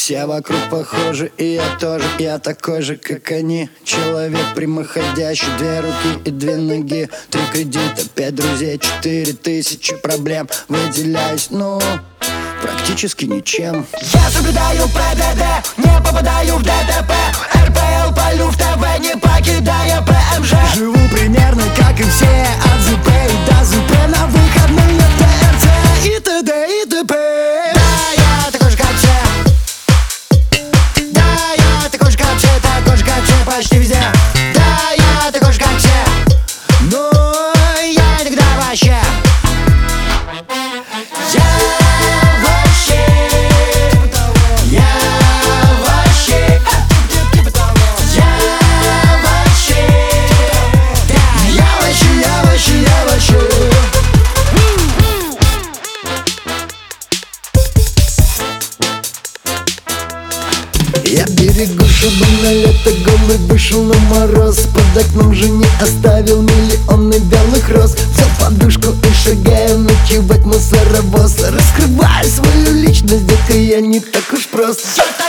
Все вокруг похожи, и я тоже, я такой же, как они. Человек прямоходящий, 2 руки и 2 ноги, 3 кредита, 5 друзей, 4000 проблем. Выделяюсь, ну, практически ничем. Я соблюдаю ПДД, не попадаю в ДТП. РПЛ полю в ТВ, не покидая ПМЖ. Живу примерно как и все, от ЗП и до ЗП. На выходные ТРЦ и т.д. и т.п. Да, я такой же, как все. Да, я такой же, как все, такой же, как все, почти везде. Да, я такой же, как все. Но Я иногда вообще. я берегу, чтобы на лето голый вышел на мороз. Под окном же не оставил миллионы белых роз. Взял подушку и шагаю ночевать в мусоровоз. Раскрываю свою личность, детка, я не так уж прост.